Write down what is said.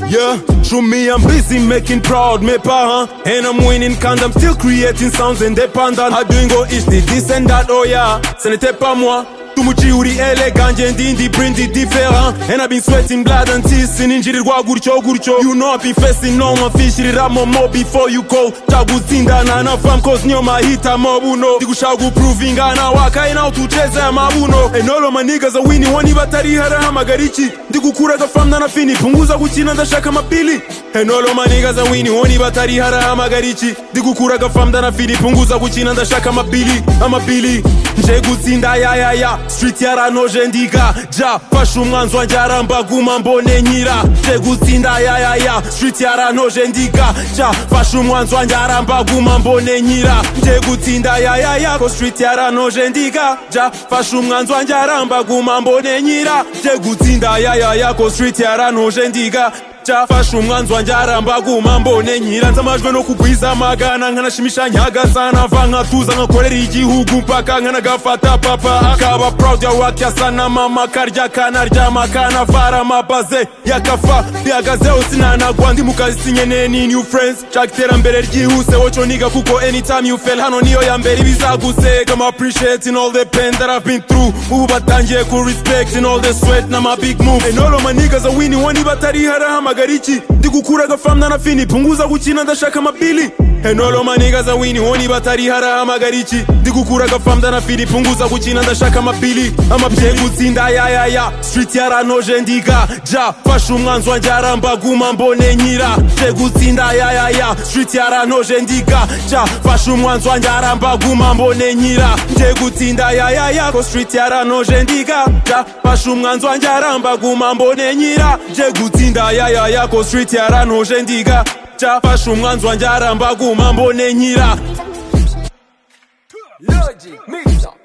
Yeah, show me I'm busy making proud mes parents. And I'm winning quand I'm still creating sounds independent. I doing go each this and that, oh yeah. Ce n'était pas moi. Tumuchi uri elegant, ndi brindi different. And I've been sweating blood and tears in injiri rwa gurcho. You know I've been facing no one fish mo before you go. Chagutinda na fam cause nyo mahita mabuno. Digushagu proving ana waka ina tucheza mabuno. And all of my niggas are winning wani batari hara hamagarichi. Digukura ga fam na fini punguza kuchina ndashaka mapili. And all of my niggas are winning wani batari hara hamagarichi. Digukura ga fam na fini punguza kuchina ndashaka mapili. Amapili nje gutsinda ya. Street yara noje ndiga ja fasha umwanzwa njaramba guma mbone nyira nje gutsinda ya. Street yara noje ndiga ja fasha umwanzwa njaramba guma mbone nyira nje gutsinda ya ko street yara noje ndiga ja fasha umwanzwa njaramba guma mbone nyira nje gutsinda ya ko street yara noje ndiga fasha umwanzwa njaramba guma mbone nyira nzamajwe no kugwiza magana nkanashimisha nyagasana vanga tuza nkakorera igihugu mpaka nkanagafata papa akaba proud ya wake sana mama karya kanarya makana vara mabaze yakafa bihagaze usinanagwa ndi mukazisinye neni new friends chakitera mbere ryihuse woco niga kuko anytime you fail hano niyo ya mbere bizaguse kama appreciating all the pain that I've been through ubu batangiye ku respecting all the sweat na my big move and all of my niggas are winning wani batari hara garichi ndigukura ga fam na fini punguza gukina ndashaka mabili and all of my niggas are winning woni batari hara magarichi ndigukura ga fam na fini punguza gukina ndashaka mabili amabye gutsinda ya street yara noje ndiga ja fasha umwanzwa njaramba guma mbone nyira je gutsinda ya street yara noje ndiga ja fasha umwanzwa njaramba guma mbone nyira je gutsinda ya ko street yara noje ndiga ja fasha umwanzwa njaramba guma mbone nyira je gutsinda ya ko street yara noje ndiga ja fasha umwanzwa njaramba guma mbone nyira Logic Mixer